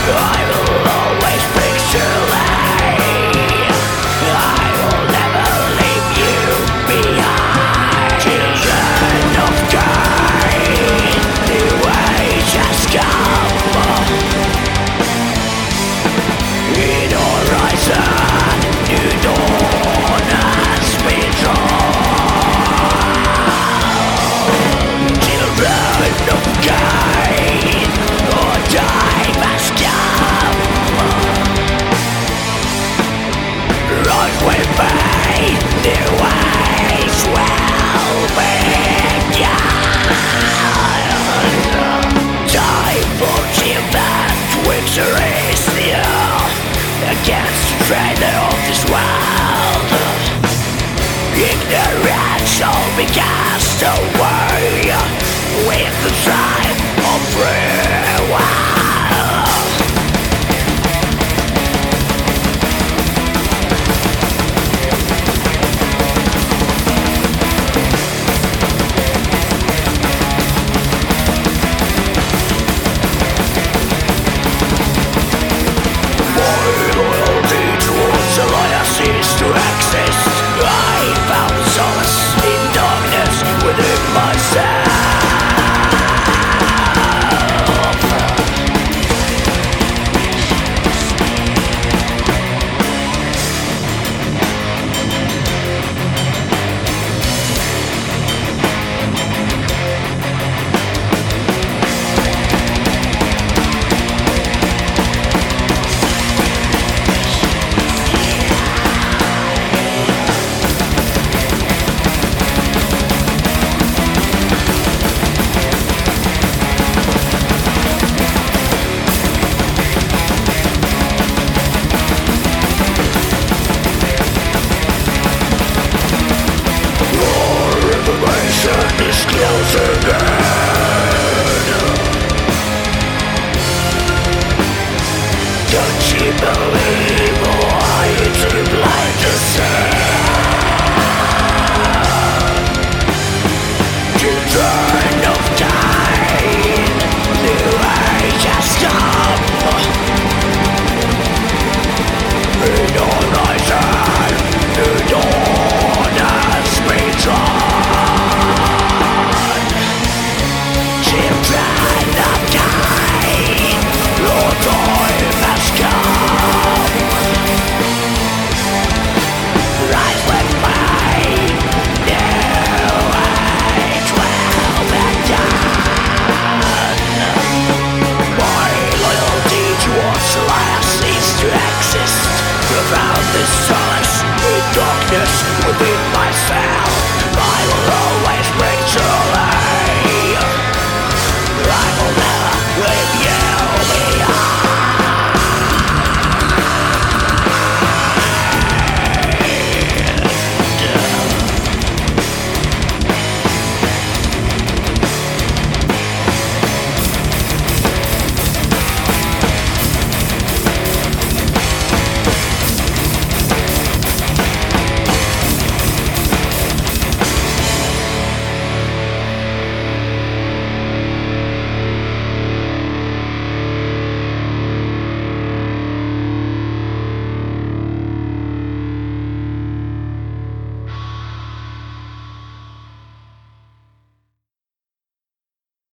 I will always picture I will never leave you behind. Children of Cain, new age has come. In horizon, new dawn has been drawn. Children of Cain, our time has come. Road will be, new ways will begin. Time for human victory is near against the traitor of this world. Ignorance shall be cast away with the time of free will. To exist, I found solace in darkness within myself.